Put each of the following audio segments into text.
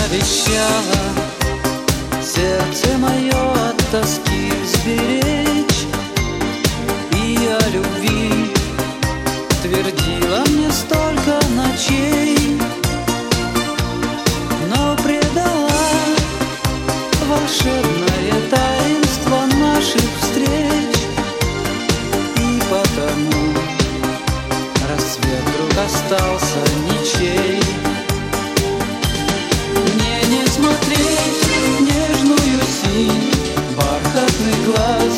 обещала сердце мое от тоски сберечь, и о любви твердила мне столько ночей, но предала волшебное таинство наших встреч, и потому рассвет вдруг остался ничей. Мне не смотреть в нежную синь бархатный глаз,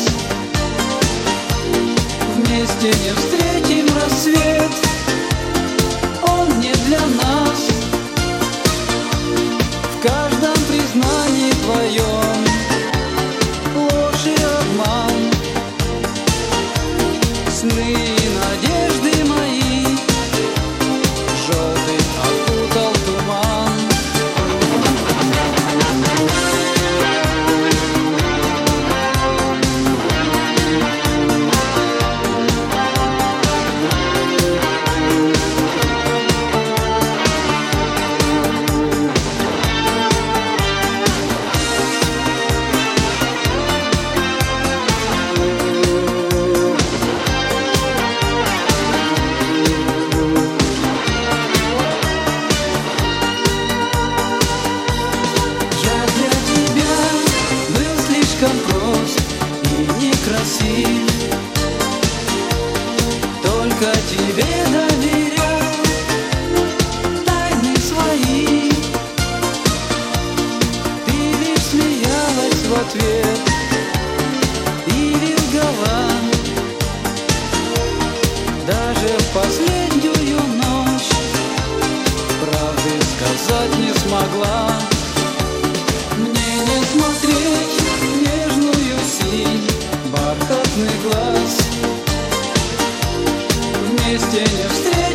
вместе не встретим рассвет, он не для нас. В каждом признании твоем ложь и обман, сны и надежды мои желтый окутал туман. Прост и некрасив, только тебе доверял тайны свои. Ты лишь смеялась в ответ и лгала, даже в последнюю ночь правды сказать не смогла. Мне не смотреть в нежную синь бархатный глаз, вместе не встретить.